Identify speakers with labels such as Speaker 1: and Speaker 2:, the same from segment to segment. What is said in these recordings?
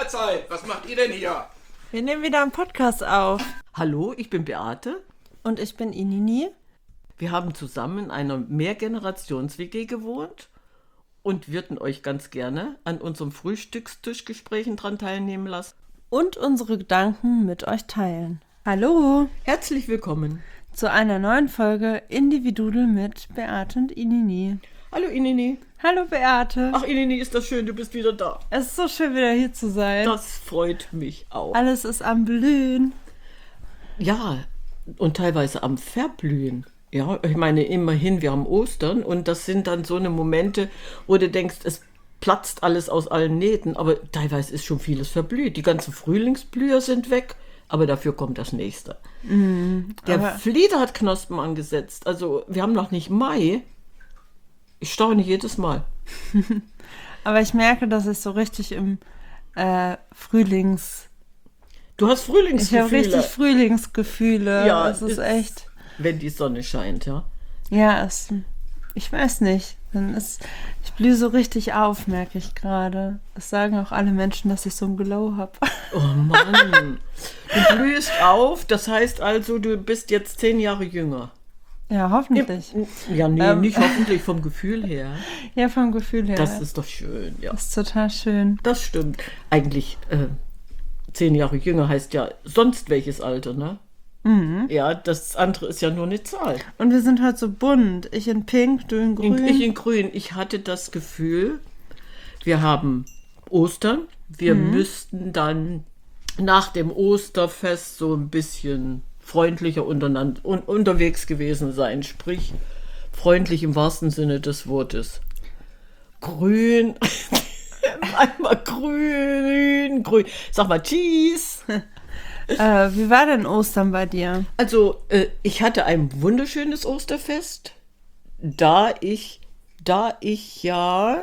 Speaker 1: Mahlzeit! Was macht ihr denn hier?
Speaker 2: Wir nehmen wieder einen Podcast auf.
Speaker 3: Hallo, ich bin Beate.
Speaker 2: Und ich bin Inini.
Speaker 3: Wir haben zusammen in einer Mehrgenerations-WG gewohnt und würden euch ganz gerne an unserem Frühstückstischgesprächen dran teilnehmen lassen.
Speaker 2: Und unsere Gedanken mit euch teilen. Hallo
Speaker 3: Herzlich willkommen.
Speaker 2: zu einer neuen Folge Individudel mit Beate und Inini.
Speaker 3: Hallo Inini.
Speaker 2: Hallo Beate.
Speaker 3: Ach Inini, ist das schön, du bist wieder da.
Speaker 2: Es ist so schön, wieder hier zu sein.
Speaker 3: Das freut mich auch.
Speaker 2: Alles ist am Blühen.
Speaker 3: Ja, und teilweise am Verblühen. Ja, ich meine, immerhin, wir haben Ostern und das sind dann so eine Momente, wo du denkst, es platzt alles aus allen Nähten, aber teilweise ist schon vieles verblüht. Die ganzen Frühlingsblüher sind weg, aber dafür kommt das nächste. Der Flieder hat Knospen angesetzt, also wir haben noch nicht Mai. Ich staune jedes Mal.
Speaker 2: Aber ich merke, dass ich so richtig im
Speaker 3: Du hast
Speaker 2: Ich
Speaker 3: Frühlingsgefühle.
Speaker 2: habe richtig Frühlingsgefühle.
Speaker 3: Ja,
Speaker 2: es ist echt.
Speaker 3: Wenn die Sonne scheint, ja.
Speaker 2: Ja, ich weiß nicht. Ich blühe so richtig auf, merke ich gerade. Das sagen auch alle Menschen, dass ich so ein Glow habe.
Speaker 3: Oh Mann. Du blühst auf, das heißt also, du bist jetzt 10 Jahre jünger.
Speaker 2: Ja, hoffentlich.
Speaker 3: Ja, nee, nicht hoffentlich, vom Gefühl her.
Speaker 2: Ja, vom Gefühl her.
Speaker 3: Das ist doch schön, ja.
Speaker 2: Das ist total schön.
Speaker 3: Das stimmt. Eigentlich 10 Jahre jünger heißt ja sonst welches Alter, ne? Mhm. Ja, das andere ist ja nur eine Zahl.
Speaker 2: Und wir sind heute so bunt. Ich in pink, du in grün.
Speaker 3: Ich in grün. Ich hatte das Gefühl, wir haben Ostern. Wir müssten dann nach dem Osterfest so ein bisschen freundlicher untereinander unterwegs gewesen sein. Sprich, freundlich im wahrsten Sinne des Wortes. Grün. Einmal grün. Sag mal Cheese.
Speaker 2: Wie war denn Ostern bei dir?
Speaker 3: Also, ich hatte ein wunderschönes Osterfest, da ich ja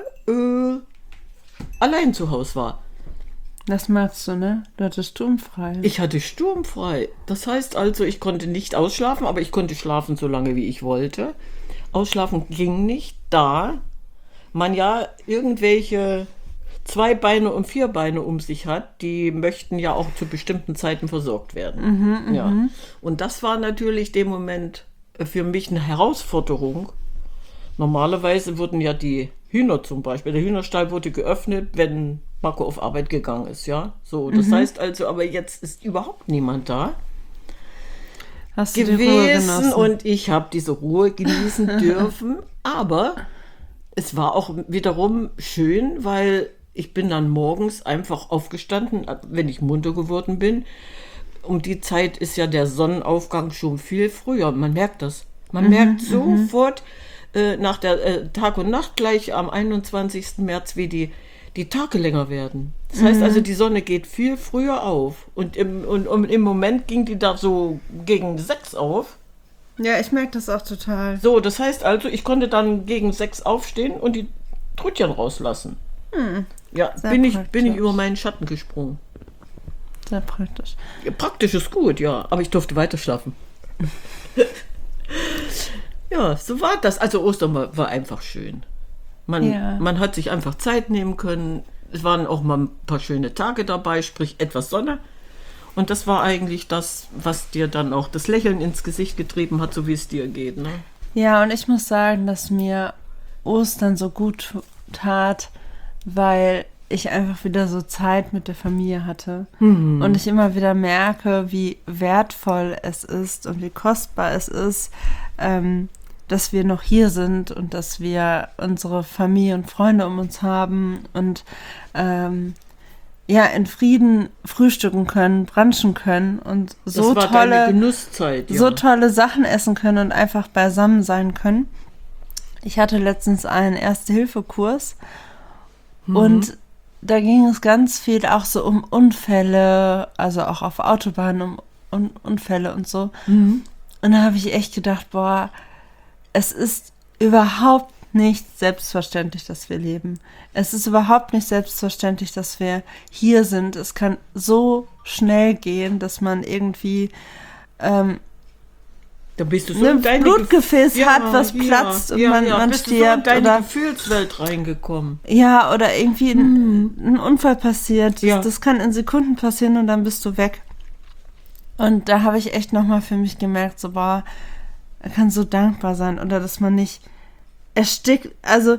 Speaker 3: allein zu Hause war.
Speaker 2: Das magst du, ne? Du hattest sturmfrei.
Speaker 3: Ich hatte sturmfrei. Das heißt also, ich konnte nicht ausschlafen, aber ich konnte schlafen, so lange wie ich wollte. Ausschlafen ging nicht, da man ja irgendwelche 2 Beine und 4 Beine um sich hat, die möchten ja auch zu bestimmten Zeiten versorgt werden. Ja. Und das war natürlich dem Moment für mich eine Herausforderung. Normalerweise wurden ja die Hühner zum Beispiel, der Hühnerstall wurde geöffnet, wenn Marco auf Arbeit gegangen ist, ja. So, das heißt also, aber jetzt ist überhaupt niemand da
Speaker 2: Hast du die Ruhe
Speaker 3: gewesen
Speaker 2: genossen?
Speaker 3: und ich habe diese Ruhe genießen dürfen. Aber es war auch wiederum schön, weil ich bin dann morgens einfach aufgestanden, wenn ich munter geworden bin. Um die Zeit ist ja der Sonnenaufgang schon viel früher. Man merkt das. Man merkt sofort nach der Tag und Nacht gleich am 21. März, wie die Tage länger werden. Das heißt also, die Sonne geht viel früher auf. Und im Moment ging die da so gegen 6 auf.
Speaker 2: Ja, ich merke das auch total.
Speaker 3: So, das heißt also, ich konnte dann gegen 6 aufstehen und die Trötchen rauslassen. Ja,
Speaker 2: Sehr
Speaker 3: bin ich
Speaker 2: praktisch.
Speaker 3: über meinen Schatten gesprungen.
Speaker 2: Sehr praktisch.
Speaker 3: Ja, praktisch ist gut, ja, aber ich durfte weiter schlafen. Ja, so war das. Also Ostern war einfach schön. Man hat sich einfach Zeit nehmen können. Es waren auch mal ein paar schöne Tage dabei, sprich etwas Sonne. Und das war eigentlich das, was dir dann auch das Lächeln ins Gesicht getrieben hat, so wie es dir geht, ne?
Speaker 2: Ja, und ich muss sagen, dass mir Ostern so gut tat, weil ich einfach wieder so Zeit mit der Familie hatte. Und ich immer wieder merke, wie wertvoll es ist und wie kostbar es ist, dass wir noch hier sind und dass wir unsere Familie und Freunde um uns haben und in Frieden frühstücken können, brunchen können und so
Speaker 3: das war deine Genusszeit, ja.
Speaker 2: so tolle Sachen essen können und einfach beisammen sein können. Ich hatte letztens einen Erste-Hilfe-Kurs und da ging es ganz viel auch so um Unfälle, also auch auf Autobahnen um Unfälle und so. Und da habe ich echt gedacht, boah, es ist überhaupt nicht selbstverständlich, dass wir leben. Es ist überhaupt nicht selbstverständlich, dass wir hier sind. Es kann so schnell gehen, dass man irgendwie
Speaker 3: Da bist du so in deine
Speaker 2: Blutgefäß hat, was platzt und man
Speaker 3: bist
Speaker 2: stirbt.
Speaker 3: Du so in deine
Speaker 2: oder
Speaker 3: Gefühlswelt reingekommen.
Speaker 2: Ja, oder irgendwie ein Unfall passiert.
Speaker 3: Ja.
Speaker 2: Das kann in Sekunden passieren und dann bist du weg. Und da habe ich echt nochmal für mich gemerkt, so, boah, er kann so dankbar sein. Oder dass man nicht erstickt. Also,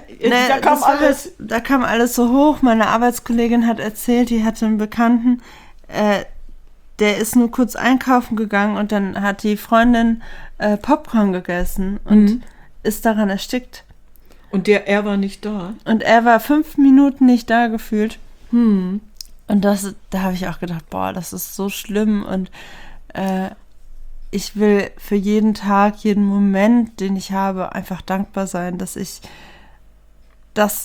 Speaker 3: da
Speaker 2: kam alles so hoch. Meine Arbeitskollegin hat erzählt, die hatte einen Bekannten, der ist nur kurz einkaufen gegangen und dann hat die Freundin Popcorn gegessen und ist daran erstickt.
Speaker 3: Und er war nicht da?
Speaker 2: Und er war 5 Minuten nicht da gefühlt. Und da habe ich auch gedacht, boah, das ist so schlimm und ich will für jeden Tag, jeden Moment, den ich habe, einfach dankbar sein, dass ich das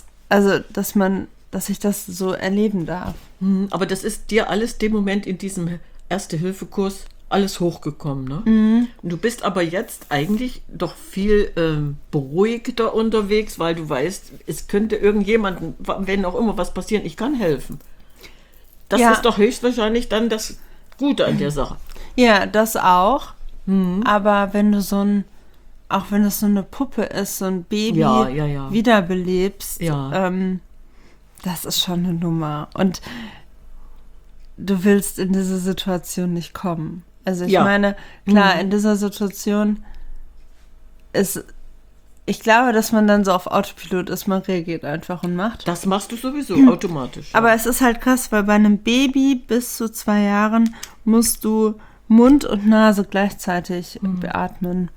Speaker 2: so erleben darf.
Speaker 3: Aber das ist dir alles dem Moment in diesem Erste-Hilfe-Kurs alles hochgekommen, ne? Du bist aber jetzt eigentlich doch viel beruhigter unterwegs, weil du weißt, es könnte irgendjemandem, wenn auch immer was passieren, ich kann helfen. Das ist doch höchstwahrscheinlich dann das Gute an der Sache.
Speaker 2: Ja, das auch. Aber wenn du auch wenn es so eine Puppe ist, so ein Baby wiederbelebst, das ist schon eine Nummer. Und du willst in diese Situation nicht kommen. Also ich meine, klar, in dieser Situation ich glaube, dass man dann so auf Autopilot ist, man reagiert einfach und macht.
Speaker 3: Das machst du sowieso automatisch.
Speaker 2: Aber es ist halt krass, weil bei einem Baby bis zu 2 Jahren musst du Mund und Nase gleichzeitig beatmen.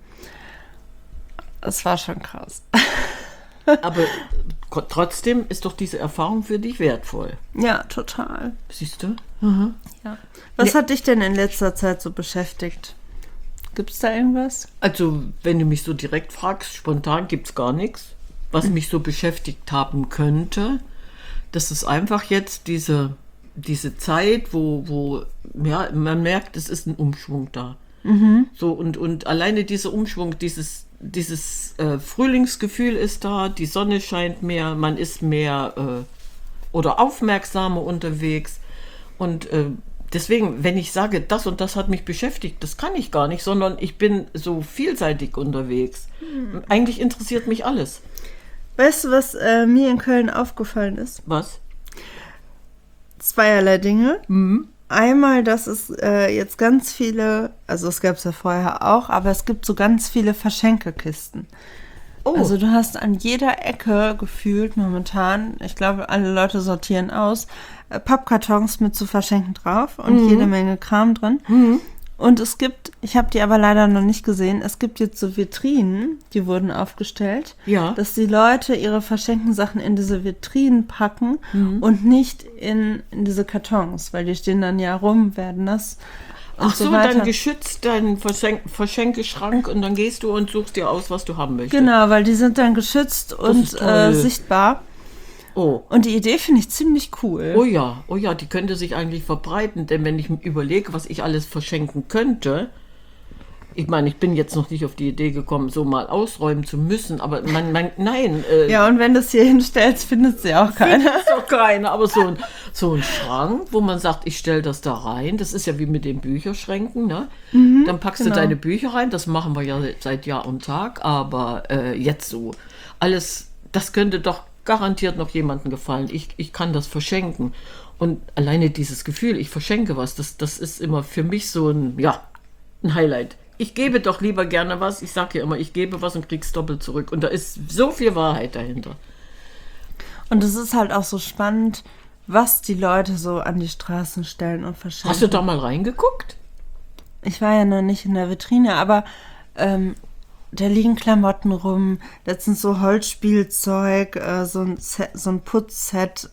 Speaker 2: Das war schon krass.
Speaker 3: Aber trotzdem ist doch diese Erfahrung für dich wertvoll.
Speaker 2: Ja, total.
Speaker 3: Siehst du?
Speaker 2: Ja. Was hat dich denn in letzter Zeit so beschäftigt? Gibt es da irgendwas?
Speaker 3: Also, wenn du mich so direkt fragst, spontan gibt es gar nichts, was mich so beschäftigt haben könnte. Das ist einfach jetzt diese Zeit, wo man merkt, es ist ein Umschwung da. So, und alleine dieser Umschwung, dieses Frühlingsgefühl ist da, die Sonne scheint mehr, man ist mehr oder aufmerksamer unterwegs. Und deswegen, wenn ich sage, das und das hat mich beschäftigt, das kann ich gar nicht, sondern ich bin so vielseitig unterwegs. Eigentlich interessiert mich alles.
Speaker 2: Weißt du, was mir in Köln aufgefallen ist?
Speaker 3: Was?
Speaker 2: Zweierlei Dinge. Einmal, dass es jetzt ganz viele, also es gab es ja vorher auch, aber es gibt so ganz viele Verschenkekisten. Oh. Also du hast an jeder Ecke gefühlt momentan, ich glaube, alle Leute sortieren aus, Pappkartons mit zu verschenken drauf und jede Menge Kram drin. Und es gibt, ich habe die aber leider noch nicht gesehen, es gibt jetzt so Vitrinen, die wurden aufgestellt, dass die Leute ihre verschenkten Sachen in diese Vitrinen packen und nicht in diese Kartons, weil die stehen dann ja rum, werden nass.
Speaker 3: Ach so, dann geschützt deinen Verschenkeschrank und dann gehst du und suchst dir aus, was du haben möchtest.
Speaker 2: Genau, weil die sind dann geschützt und sichtbar.
Speaker 3: Oh.
Speaker 2: Und die Idee finde ich ziemlich cool.
Speaker 3: Oh ja, die könnte sich eigentlich verbreiten, denn wenn ich mir überlege, was ich alles verschenken könnte, ich meine, ich bin jetzt noch nicht auf die Idee gekommen, so mal ausräumen zu müssen, aber nein.
Speaker 2: Ja, und wenn du es hier hinstellst, findet sie auch keiner.
Speaker 3: Findet auch keiner, aber so ein Schrank, wo man sagt, ich stelle das da rein, das ist ja wie mit den Bücherschränken, ne? Dann packst du deine Bücher rein, das machen wir ja seit Jahr und Tag, aber jetzt so alles, das könnte doch garantiert noch jemandem gefallen. Ich kann das verschenken. Und alleine dieses Gefühl, ich verschenke was, das ist immer für mich so ein Highlight. Ich gebe doch lieber gerne was. Ich sage ja immer, ich gebe was und krieg's doppelt zurück. Und da ist so viel Wahrheit dahinter.
Speaker 2: Und es ist halt auch so spannend, was die Leute so an die Straßen stellen und verschenken.
Speaker 3: Hast du da mal reingeguckt?
Speaker 2: Ich war ja noch nicht in der Vitrine, aber da liegen Klamotten rum, letztens so Holzspielzeug, so ein Putzset,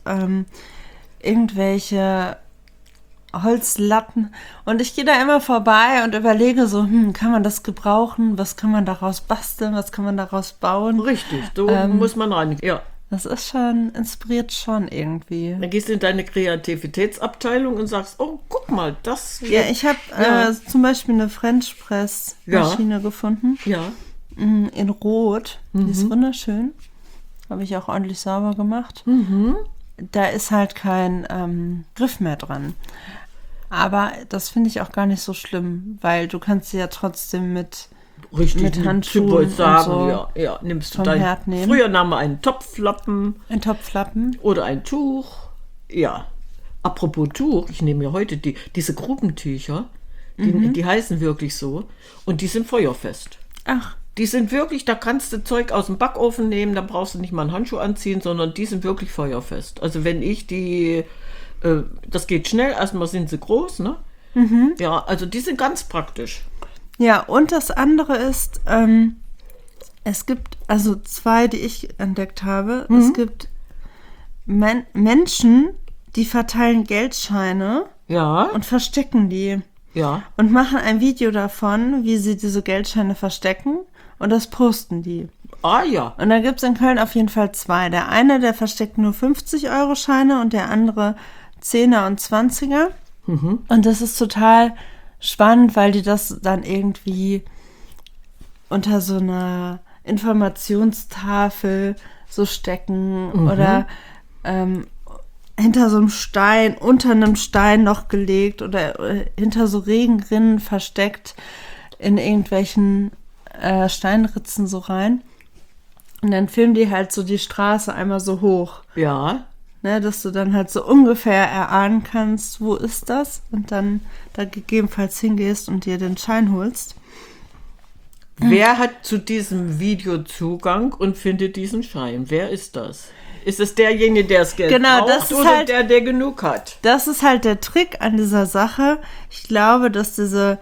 Speaker 2: irgendwelche Holzlatten. Und ich gehe da immer vorbei und überlege so, kann man das gebrauchen? Was kann man daraus basteln? Was kann man daraus bauen?
Speaker 3: Richtig, so muss man rein. Ja.
Speaker 2: Das ist inspiriert schon irgendwie.
Speaker 3: Dann gehst du in deine Kreativitätsabteilung und sagst, oh, guck mal, das...
Speaker 2: Ja, ich habe zum Beispiel eine French Press Maschine gefunden.
Speaker 3: Ja.
Speaker 2: In Rot. Die ist wunderschön. Habe ich auch ordentlich sauber gemacht. Da ist halt kein Griff mehr dran. Aber das finde ich auch gar nicht so schlimm, weil du kannst sie ja trotzdem mit Handschuhen
Speaker 3: ich wollte sagen,
Speaker 2: und so
Speaker 3: ja, nimmst du
Speaker 2: vom Herd nehmen.
Speaker 3: Früher nahm man einen Topflappen.
Speaker 2: Ein Topflappen.
Speaker 3: Oder ein Tuch. Ja. Apropos Tuch, ich nehme ja heute diese Gruppentücher, die heißen wirklich so, und die sind feuerfest.
Speaker 2: Ach,
Speaker 3: Die sind wirklich, da kannst du Zeug aus dem Backofen nehmen, da brauchst du nicht mal einen Handschuh anziehen, sondern die sind wirklich feuerfest. Also wenn ich das geht schnell, erstmal sind sie groß, ne? Ja, also die sind ganz praktisch.
Speaker 2: ja, und das andere ist, es gibt also 2, die ich entdeckt habe. Es gibt Menschen, die verteilen Geldscheine
Speaker 3: Ja,
Speaker 2: und verstecken die.
Speaker 3: ja.
Speaker 2: Und machen ein Video davon, wie sie diese Geldscheine verstecken, und das posten die.
Speaker 3: Ah ja.
Speaker 2: Und da gibt es in Köln auf jeden Fall 2. Der eine, der versteckt nur 50-Euro-Scheine und der andere 10er und 20er. Und das ist total spannend, weil die das dann irgendwie unter so einer Informationstafel so stecken oder hinter so einem Stein, unter einem Stein noch gelegt oder hinter so Regenrinnen versteckt in irgendwelchen Steinritzen so rein. Und dann filmen die halt so die Straße einmal so hoch,
Speaker 3: Ja.
Speaker 2: ne, dass du dann halt so ungefähr erahnen kannst, wo ist das, und dann da gegebenenfalls hingehst und dir den Schein holst.
Speaker 3: Wer hat zu diesem Video Zugang und findet diesen Schein? Wer ist das? Ist es derjenige, der das Geld
Speaker 2: Genau,
Speaker 3: braucht,
Speaker 2: das ist
Speaker 3: oder
Speaker 2: halt-
Speaker 3: der genug hat?
Speaker 2: Das ist halt der Trick an dieser Sache. Ich glaube, dass diese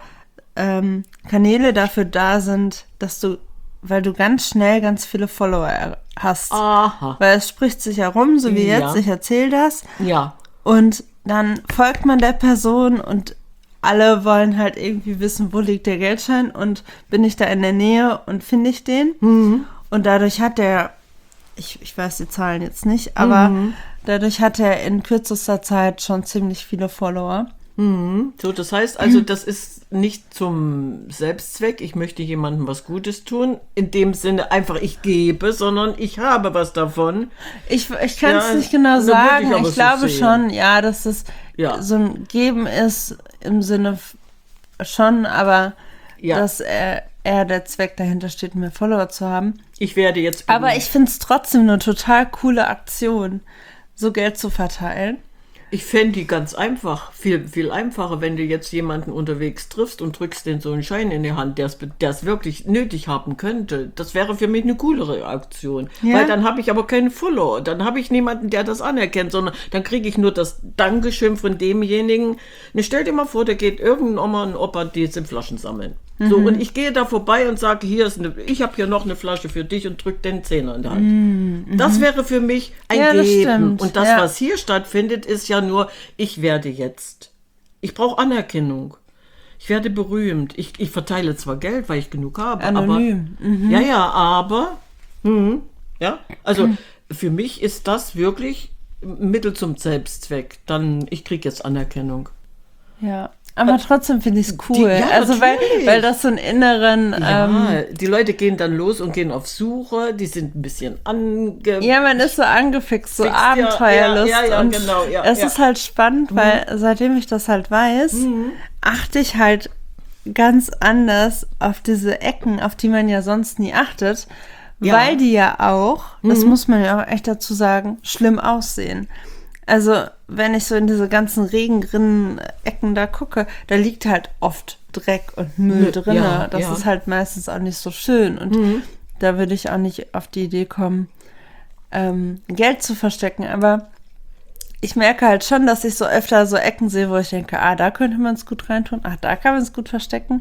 Speaker 2: Kanäle dafür da sind, dass du, weil du ganz schnell ganz viele Follower hast.
Speaker 3: Aha.
Speaker 2: Weil es spricht sich herum, so wie
Speaker 3: Ja.
Speaker 2: jetzt, ich erzähle das.
Speaker 3: Ja.
Speaker 2: Und dann folgt man der Person und alle wollen halt irgendwie wissen, wo liegt der Geldschein und bin ich da in der Nähe und finde ich den. Und dadurch hat der, ich weiß die Zahlen jetzt nicht, aber dadurch hat er in kürzester Zeit schon ziemlich viele Follower.
Speaker 3: So, das heißt also, das ist nicht zum Selbstzweck, ich möchte jemandem was Gutes tun, in dem Sinne einfach ich gebe, sondern ich habe was davon.
Speaker 2: Ich kann es
Speaker 3: Ja,
Speaker 2: nicht genau
Speaker 3: so würde
Speaker 2: sagen.
Speaker 3: ich aber
Speaker 2: Ich
Speaker 3: so
Speaker 2: glaube
Speaker 3: sehen.
Speaker 2: schon, ja, dass es
Speaker 3: Ja.
Speaker 2: so ein Geben ist im Sinne schon, aber
Speaker 3: Ja.
Speaker 2: dass eher der Zweck dahinter steht, mehr Follower zu haben.
Speaker 3: Ich werde jetzt
Speaker 2: Aber ich finde es trotzdem eine total coole Aktion, so Geld zu verteilen.
Speaker 3: Ich fände die ganz einfach, viel, viel einfacher, wenn du jetzt jemanden unterwegs triffst und drückst den so einen Schein in die Hand, der es wirklich nötig haben könnte. Das wäre für mich eine coolere Aktion.
Speaker 2: Ja.
Speaker 3: Weil dann habe ich aber keinen Follower. Dann habe ich niemanden, der das anerkennt, sondern dann kriege ich nur das Dankeschön von demjenigen. Ne, stell dir mal vor, da geht irgendein Oma und Opa diese Flaschen sammeln. So, und ich gehe da vorbei und sage, ich habe hier noch eine Flasche für dich, und drück den Zehner in die Hand. Das wäre für mich ein
Speaker 2: Ja, das
Speaker 3: Geben.
Speaker 2: stimmt.
Speaker 3: Und das,
Speaker 2: Ja.
Speaker 3: was hier stattfindet, ist ja nur, ich brauche Anerkennung. Ich werde berühmt. Ich verteile zwar Geld, weil ich genug habe,
Speaker 2: Anonym.
Speaker 3: aber ja, aber ja, also für mich ist das wirklich Mittel zum Selbstzweck. Dann, ich kriege jetzt Anerkennung.
Speaker 2: Ja. Aber trotzdem finde ich es cool.
Speaker 3: Ja,
Speaker 2: also
Speaker 3: natürlich.
Speaker 2: weil das so einen inneren,
Speaker 3: Ja, die Leute gehen dann los und gehen auf Suche, die sind ein bisschen
Speaker 2: ja, man ist so angefixt, so
Speaker 3: Fixt, ja,
Speaker 2: Abenteuerlust.
Speaker 3: ja,
Speaker 2: und
Speaker 3: genau, ja,
Speaker 2: es
Speaker 3: ja.
Speaker 2: ist halt spannend, weil seitdem ich das halt weiß, achte ich halt ganz anders auf diese Ecken, auf die man ja sonst nie achtet,
Speaker 3: Ja.
Speaker 2: weil die ja auch, das muss man ja auch echt dazu sagen, schlimm aussehen. Also, wenn ich so in diese ganzen Regenrinnen-Ecken da gucke, da liegt halt oft Dreck und Müll drin.
Speaker 3: Ja,
Speaker 2: Das
Speaker 3: ja.
Speaker 2: ist halt meistens auch nicht so schön. Und da würde ich auch nicht auf die Idee kommen, Geld zu verstecken. Aber ich merke halt schon, dass ich so öfter so Ecken sehe, wo ich denke, da könnte man es gut reintun, da kann man es gut verstecken.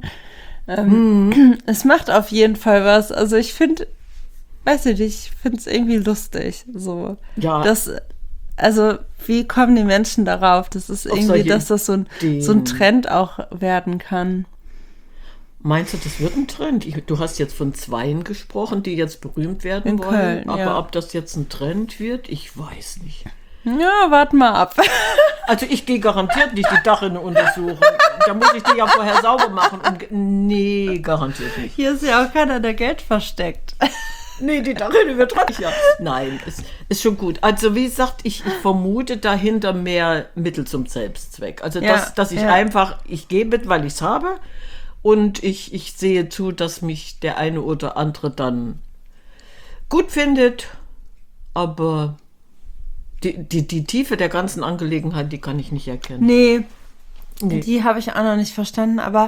Speaker 2: Es macht auf jeden Fall was. Also ich finde, weiß ich nicht, ich finde es irgendwie lustig. So.
Speaker 3: Ja.
Speaker 2: Also, wie kommen die Menschen darauf? Das ist
Speaker 3: Auf
Speaker 2: irgendwie,
Speaker 3: solche
Speaker 2: dass das so ein Trend auch werden kann.
Speaker 3: Meinst du, das wird ein Trend? Du hast jetzt von 2 gesprochen, die jetzt berühmt werden
Speaker 2: In
Speaker 3: wollen.
Speaker 2: Köln,
Speaker 3: aber
Speaker 2: ja.
Speaker 3: ob das jetzt ein Trend wird, ich weiß nicht.
Speaker 2: Ja, warten mal ab.
Speaker 3: Also ich gehe garantiert nicht die Dachrinne untersuchen. Da muss ich die ja vorher sauber machen. Nee, garantiert nicht.
Speaker 2: Hier ist ja auch keiner, der Geld versteckt.
Speaker 3: Nee, die darin übertreibe ich ja. Nein, ist schon gut. Also wie gesagt, ich vermute dahinter mehr Mittel zum Selbstzweck. Also dass ich einfach, ich gebe, weil ich es habe und ich sehe zu, dass mich der eine oder andere dann gut findet, aber die Tiefe der ganzen Angelegenheit, die kann ich nicht erkennen.
Speaker 2: Nee. Die habe ich auch noch nicht verstanden, aber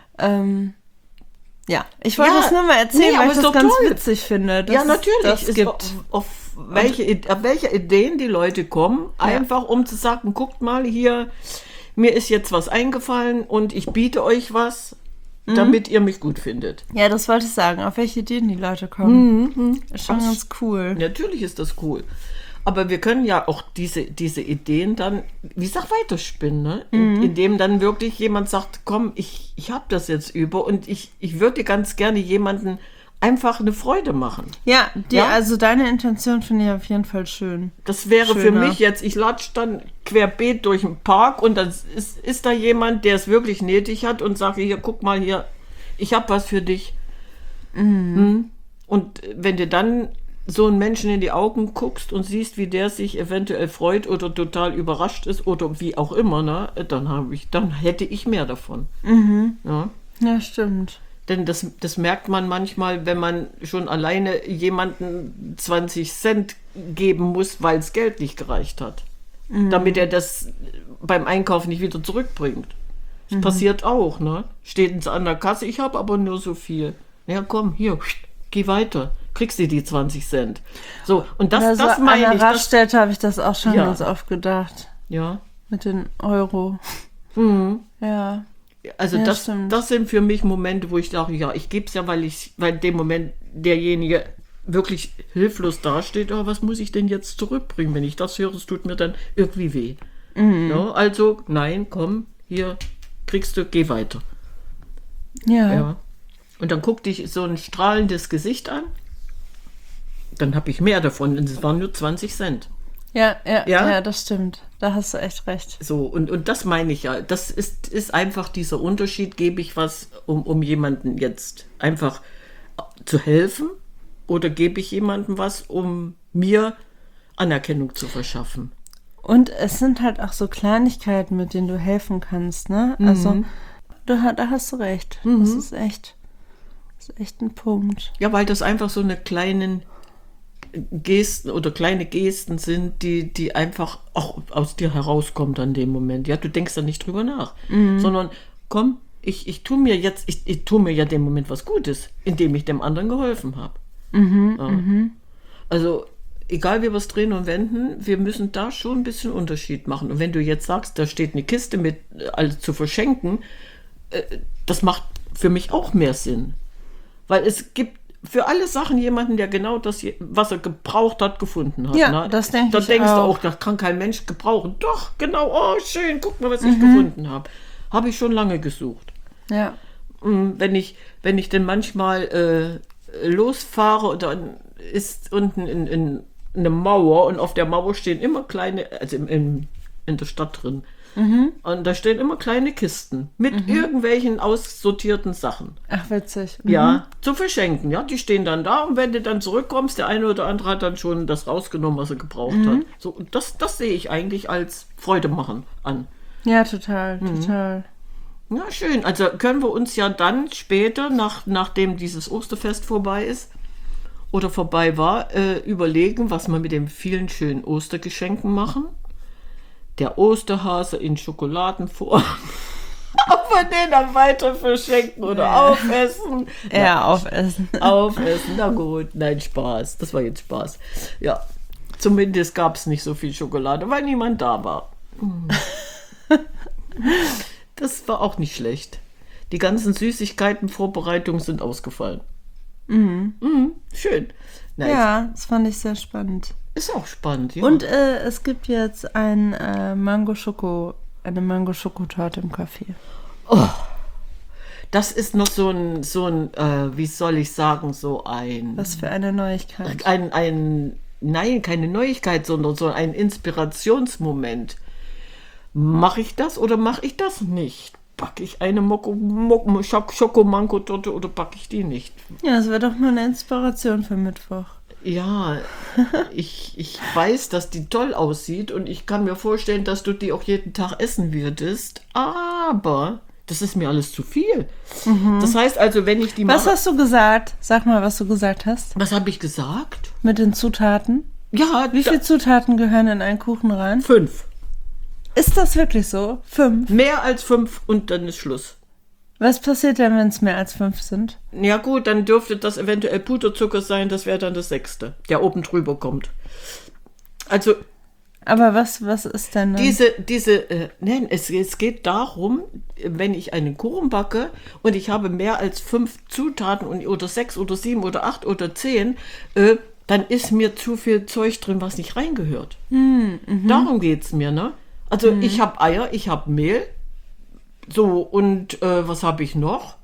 Speaker 2: ja, ich wollte das nur mal erzählen, weil ich das ganz witzig finde.
Speaker 3: Ja, natürlich. Es gibt auf welche Ideen die Leute kommen, einfach um zu sagen, guckt mal hier, mir ist jetzt was eingefallen und ich biete euch was, damit ihr mich gut findet.
Speaker 2: Ja, das wollte ich sagen, auf welche Ideen die Leute kommen. Ist schon ganz cool.
Speaker 3: Natürlich ist das cool. Aber wir können ja auch diese Ideen dann, wie gesagt, weiterspinnen, ne? Indem dann wirklich jemand sagt, komm, ich habe das jetzt über und ich würde ganz gerne jemanden einfach eine Freude machen.
Speaker 2: Ja, also deine Intention finde ich auf jeden Fall schön.
Speaker 3: Das wäre für mich jetzt, ich latsche dann querbeet durch den Park und dann ist da jemand, der es wirklich nötig hat und sage, hier, guck mal hier, ich habe was für dich. Und wenn du dann so einen Menschen in die Augen guckst und siehst, wie der sich eventuell freut oder total überrascht ist oder wie auch immer, ne, dann hätte ich mehr davon.
Speaker 2: Ja, stimmt.
Speaker 3: Denn das merkt man manchmal, wenn man schon alleine jemanden 20 Cent geben muss, weil das Geld nicht gereicht hat. Damit er das beim Einkauf nicht wieder zurückbringt. Das passiert auch, ne? Steht an der Kasse, ich habe aber nur so viel. Ja, komm, hier, geh weiter. Kriegst du die 20 Cent. So, und das meine ich.
Speaker 2: An der Raststätte habe ich das auch schon ganz oft gedacht.
Speaker 3: Ja.
Speaker 2: Mit den Euro. Ja.
Speaker 3: Also das sind für mich Momente, wo ich sage, ja, ich gebe es ja, weil in dem Moment derjenige wirklich hilflos dasteht, oh, was muss ich denn jetzt zurückbringen? Wenn ich das höre, es tut mir dann irgendwie weh. Ja, also, nein, komm, hier kriegst du, geh weiter. Ja. Und dann guck dich so ein strahlendes Gesicht an, dann habe ich mehr davon, und es waren nur 20 Cent.
Speaker 2: Ja, das stimmt. Da hast du echt recht.
Speaker 3: So, und das meine ich ja. Das ist einfach dieser Unterschied, gebe ich was, um jemanden jetzt einfach zu helfen, oder gebe ich jemandem was, um mir Anerkennung zu verschaffen.
Speaker 2: Und es sind halt auch so Kleinigkeiten, mit denen du helfen kannst, ne? Also, da hast du recht. Das ist echt ein Punkt.
Speaker 3: Ja, weil das einfach so eine kleine Gesten sind, die einfach auch aus dir herauskommt an dem Moment. Ja, du denkst da nicht drüber nach, sondern komm, ich tue mir ja dem Moment was Gutes, indem ich dem anderen geholfen habe. Also, egal wie wir es drehen und wenden, wir müssen da schon ein bisschen Unterschied machen. Und wenn du jetzt sagst, da steht eine Kiste mit alles zu verschenken, das macht für mich auch mehr Sinn. Weil es gibt für alle Sachen jemanden, der genau das, was er gebraucht hat, gefunden hat.
Speaker 2: Ja,
Speaker 3: ne?
Speaker 2: das denke ich auch.
Speaker 3: Da denkst du auch, das kann kein Mensch gebrauchen. Doch, genau, oh schön, guck mal, was ich gefunden habe. Habe ich schon lange gesucht.
Speaker 2: Ja.
Speaker 3: Wenn ich denn manchmal losfahre und dann ist unten in eine Mauer und auf der Mauer stehen immer kleine, also in der Stadt drin, und da stehen immer kleine Kisten mit irgendwelchen aussortierten Sachen.
Speaker 2: Ach, witzig.
Speaker 3: Ja, zu verschenken. Ja, die stehen dann da und wenn du dann zurückkommst, der eine oder andere hat dann schon das rausgenommen, was er gebraucht hat. So, und das sehe ich eigentlich als Freude machen an.
Speaker 2: Ja, total.
Speaker 3: Ja, schön. Also können wir uns ja dann später, nachdem dieses Osterfest vorbei ist oder vorbei war, überlegen, was wir mit den vielen schönen Ostergeschenken machen. Der Osterhase in Schokoladenform. Ob wir den dann weiter verschenken oder aufessen.
Speaker 2: Ja, aufessen.
Speaker 3: Aufessen, na gut. Nein, Spaß. Das war jetzt Spaß. Ja, zumindest gab es nicht so viel Schokolade, weil niemand da war. Das war auch nicht schlecht. Die ganzen Süßigkeiten-Vorbereitungen sind ausgefallen. Schön. Nice.
Speaker 2: Ja, das fand ich sehr spannend.
Speaker 3: Ist auch spannend, ja.
Speaker 2: Und es gibt jetzt eine Mango-Schokotorte im Café.
Speaker 3: Oh, das ist noch so ein, wie soll ich sagen, so ein...
Speaker 2: Was für eine Neuigkeit.
Speaker 3: Nein, keine Neuigkeit, sondern so ein Inspirationsmoment. Mache ich das oder mache ich das nicht? backe ich eine Schokomango-Torte oder backe ich die nicht?
Speaker 2: Ja, das wäre doch mal eine Inspiration für Mittwoch.
Speaker 3: Ja, ich weiß, dass die toll aussieht und ich kann mir vorstellen, dass du die auch jeden Tag essen würdest, aber das ist mir alles zu viel. Das heißt also, wenn ich die
Speaker 2: Was hast du gesagt? Sag mal, was du gesagt hast.
Speaker 3: Was habe ich gesagt?
Speaker 2: Mit den Zutaten?
Speaker 3: Ja,
Speaker 2: Wie viele Zutaten gehören in einen Kuchen rein?
Speaker 3: 5.
Speaker 2: Ist das wirklich so? 5?
Speaker 3: Mehr als 5 und dann ist Schluss.
Speaker 2: Was passiert denn, wenn es mehr als 5 sind?
Speaker 3: Ja gut, dann dürfte das eventuell Puderzucker sein, das wäre dann das 6., der oben drüber kommt. Also
Speaker 2: Aber was ist denn dann?
Speaker 3: nein, es geht darum, wenn ich einen Kuchen backe und ich habe mehr als 5 Zutaten oder 6 oder 7 oder 8 oder 10, dann ist mir zu viel Zeug drin, was nicht reingehört. Darum geht es mir, ne? Also ich habe Eier, ich habe Mehl, so und was habe ich noch?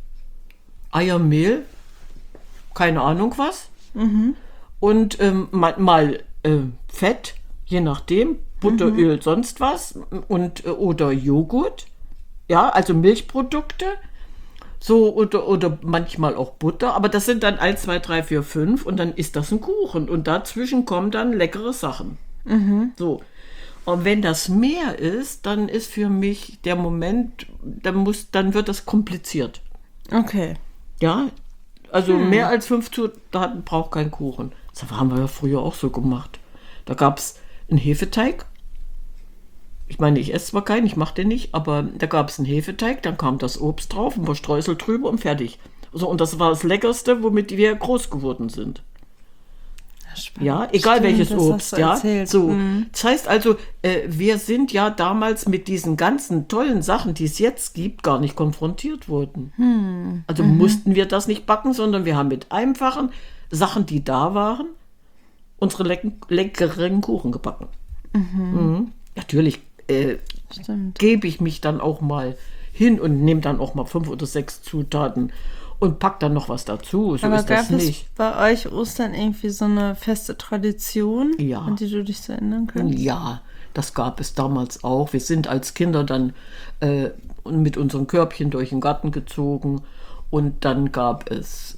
Speaker 3: Eier, Mehl, keine Ahnung was. Und mal Fett, je nachdem, Butter, Öl, sonst was und oder Joghurt, ja, also Milchprodukte, so oder manchmal auch Butter, aber das sind dann 1, 2, 3, 4, 5 und dann ist das ein Kuchen und dazwischen kommen dann leckere Sachen. So. Und wenn das mehr ist, dann ist für mich der Moment, dann wird das kompliziert.
Speaker 2: Okay.
Speaker 3: Ja, also mehr als 5 Zutaten braucht kein Kuchen. Das haben wir ja früher auch so gemacht. Da gab es einen Hefeteig. Ich meine, ich esse zwar keinen, ich mache den nicht, aber da gab es einen Hefeteig, dann kam das Obst drauf, ein paar Streusel drüber und fertig. So, und das war das Leckerste, womit wir groß geworden sind.
Speaker 2: Spannend.
Speaker 3: Ja, egal
Speaker 2: Stimmt,
Speaker 3: welches
Speaker 2: das
Speaker 3: Obst,
Speaker 2: hast du
Speaker 3: ja.
Speaker 2: erzählt.
Speaker 3: So, das heißt also, wir sind ja damals mit diesen ganzen tollen Sachen, die es jetzt gibt, gar nicht konfrontiert worden. Also mussten wir das nicht backen, sondern wir haben mit einfachen Sachen, die da waren, unsere leckeren Kuchen gebacken. Natürlich
Speaker 2: Stimmt.
Speaker 3: gebe ich mich dann auch mal hin und nehme dann auch mal 5 oder 6 Zutaten und pack dann noch was dazu. So
Speaker 2: Aber
Speaker 3: ist das
Speaker 2: gab es
Speaker 3: nicht.
Speaker 2: bei euch Ostern irgendwie so eine feste Tradition,
Speaker 3: Ja.
Speaker 2: an die du dich so erinnern kannst?
Speaker 3: Ja, das gab es damals auch. Wir sind als Kinder dann mit unseren Körbchen durch den Garten gezogen und dann gab es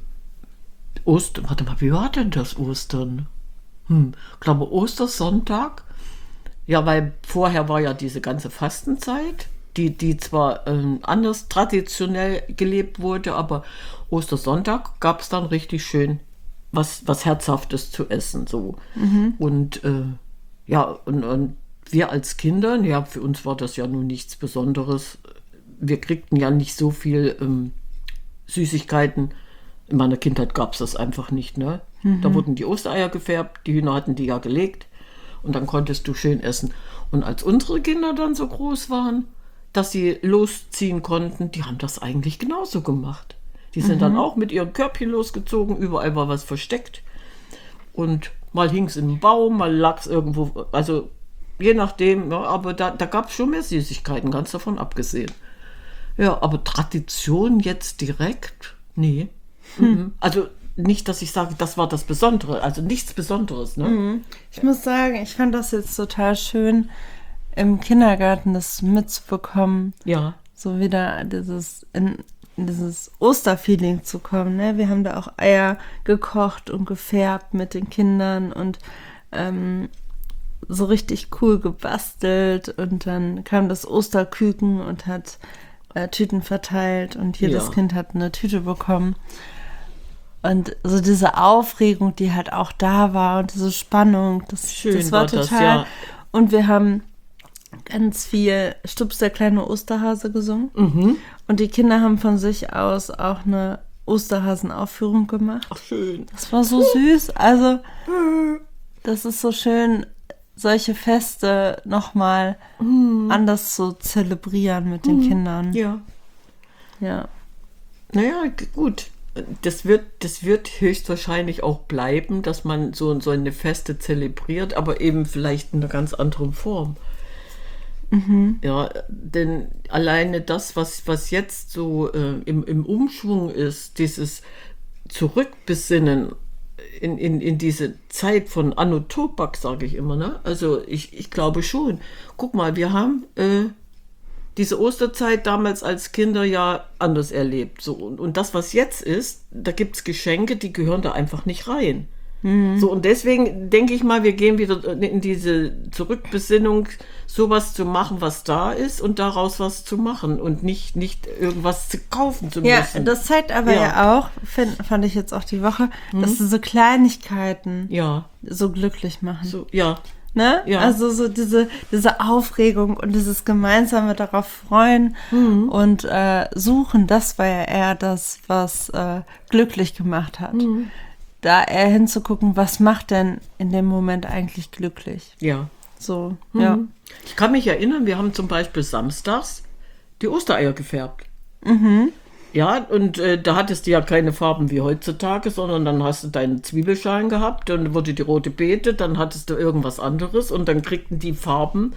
Speaker 3: Ostern. Warte mal, wie war denn das Ostern? Ich glaube Ostersonntag. Ja, weil vorher war ja diese ganze Fastenzeit, die zwar anders traditionell gelebt wurde, aber Ostersonntag gab es dann richtig schön was Herzhaftes zu essen. So. Und ja, und wir als Kinder, ja, für uns war das ja nun nichts Besonderes. Wir kriegten ja nicht so viel Süßigkeiten. In meiner Kindheit gab es das einfach nicht, ne? Da wurden die Ostereier gefärbt, die Hühner hatten die ja gelegt und dann konntest du schön essen. Und als unsere Kinder dann so groß waren, dass sie losziehen konnten, die haben das eigentlich genauso gemacht. Die sind dann auch mit ihren Körbchen losgezogen, überall war was versteckt. Und mal hing es in einem Baum, mal lag es irgendwo, also je nachdem, ja, aber da gab es schon mehr Süßigkeiten, ganz davon abgesehen. Ja, aber Tradition jetzt direkt, nee. Also nicht, dass ich sage, das war das Besondere, also nichts Besonderes, ne?
Speaker 2: Ich muss sagen, ich fand das jetzt total schön, im Kindergarten das mitzubekommen,
Speaker 3: Ja.
Speaker 2: so wieder in dieses Osterfeeling zu kommen. Ne? Wir haben da auch Eier gekocht und gefärbt mit den Kindern und so richtig cool gebastelt und dann kam das Osterküken und hat Tüten verteilt und jedes
Speaker 3: Ja.
Speaker 2: Kind hat eine Tüte bekommen. Und so diese Aufregung, die halt auch da war und diese Spannung, das
Speaker 3: Schön
Speaker 2: war
Speaker 3: war das,
Speaker 2: total.
Speaker 3: ja.
Speaker 2: Und wir haben ganz viel Stups der kleine Osterhase gesungen. Und die Kinder haben von sich aus auch eine Osterhasenaufführung gemacht.
Speaker 3: Ach, schön.
Speaker 2: Das war so süß. Also, das ist so schön, solche Feste nochmal anders zu zelebrieren mit den Kindern.
Speaker 3: Ja.
Speaker 2: Ja.
Speaker 3: Naja, gut. Das wird höchstwahrscheinlich auch bleiben, dass man so eine Feste zelebriert, aber eben vielleicht in einer ganz anderen Form. Ja, denn alleine das, was jetzt so im Umschwung ist, dieses Zurückbesinnen in diese Zeit von Anno Tobak, sage ich immer, ne? Also ich glaube schon. Guck mal, wir haben diese Osterzeit damals als Kinder ja anders erlebt. So, und das, was jetzt ist, da gibt es Geschenke, die gehören da einfach nicht rein. So, und deswegen denke ich mal, wir gehen wieder in diese Zurückbesinnung, sowas zu machen, was da ist und daraus was zu machen und nicht irgendwas zu kaufen zu
Speaker 2: Ja,
Speaker 3: müssen.
Speaker 2: das zeigt aber ja auch, fand ich jetzt auch die Woche, dass diese Kleinigkeiten so glücklich machen.
Speaker 3: So, ja.
Speaker 2: Ne?
Speaker 3: Ja.
Speaker 2: Also so diese Aufregung und dieses gemeinsame darauf freuen und suchen, das war ja eher das, was glücklich gemacht hat. Da eher hinzugucken, was macht denn in dem Moment eigentlich glücklich?
Speaker 3: Ja.
Speaker 2: So, ja.
Speaker 3: Ich kann mich erinnern, wir haben zum Beispiel samstags die Ostereier gefärbt. Ja, und da hattest du ja keine Farben wie heutzutage, sondern dann hast du deine Zwiebelschalen gehabt, dann wurde die rote Beete, dann hattest du irgendwas anderes und dann kriegten die Farben,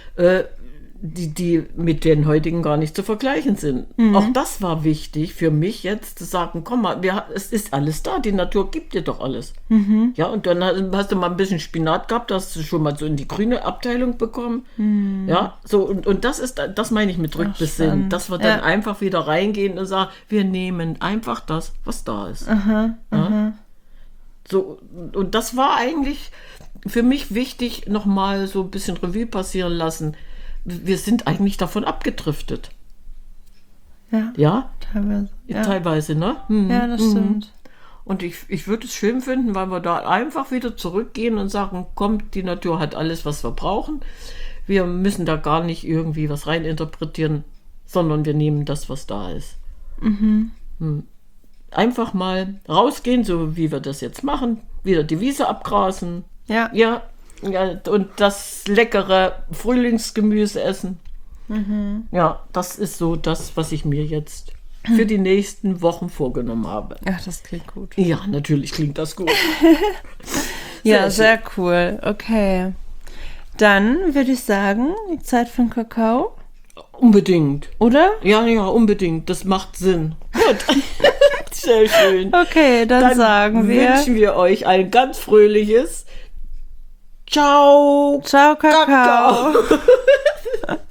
Speaker 3: die mit den heutigen gar nicht zu vergleichen sind. Auch das war wichtig für mich jetzt zu sagen, komm mal, es ist alles da, die Natur gibt dir doch alles. Ja, und dann hast du mal ein bisschen Spinat gehabt, hast du schon mal so in die grüne Abteilung bekommen. Ja, so, und das meine ich mit Rückbesinnen, dass wir dann einfach wieder reingehen und sagen, wir nehmen einfach das, was da ist. Ja? So, und das war eigentlich für mich wichtig, nochmal so ein bisschen Revue passieren lassen. Wir sind eigentlich davon abgedriftet. Ja?
Speaker 2: Teilweise. Ja,
Speaker 3: Teilweise, ne?
Speaker 2: ja, das stimmt.
Speaker 3: Und ich würde es schön finden, weil wir da einfach wieder zurückgehen und sagen, komm, die Natur hat alles, was wir brauchen. Wir müssen da gar nicht irgendwie was reininterpretieren, sondern wir nehmen das, was da ist. Einfach mal rausgehen, so wie wir das jetzt machen, wieder die Wiese abgrasen.
Speaker 2: Ja.
Speaker 3: Ja, und das leckere Frühlingsgemüse essen. Ja, das ist so das, was ich mir jetzt für die nächsten Wochen vorgenommen habe.
Speaker 2: Ach, das klingt gut.
Speaker 3: Ja, natürlich klingt das gut.
Speaker 2: Ja, sehr cool. Okay. Dann würde ich sagen, Zeit für einen Kakao,
Speaker 3: Unbedingt.
Speaker 2: oder?
Speaker 3: Ja, unbedingt. Das macht Sinn. Gut. Sehr schön.
Speaker 2: Okay, dann sagen wir.
Speaker 3: Wünschen wir euch ein ganz fröhliches Ciao.
Speaker 2: Ciao, Kakao.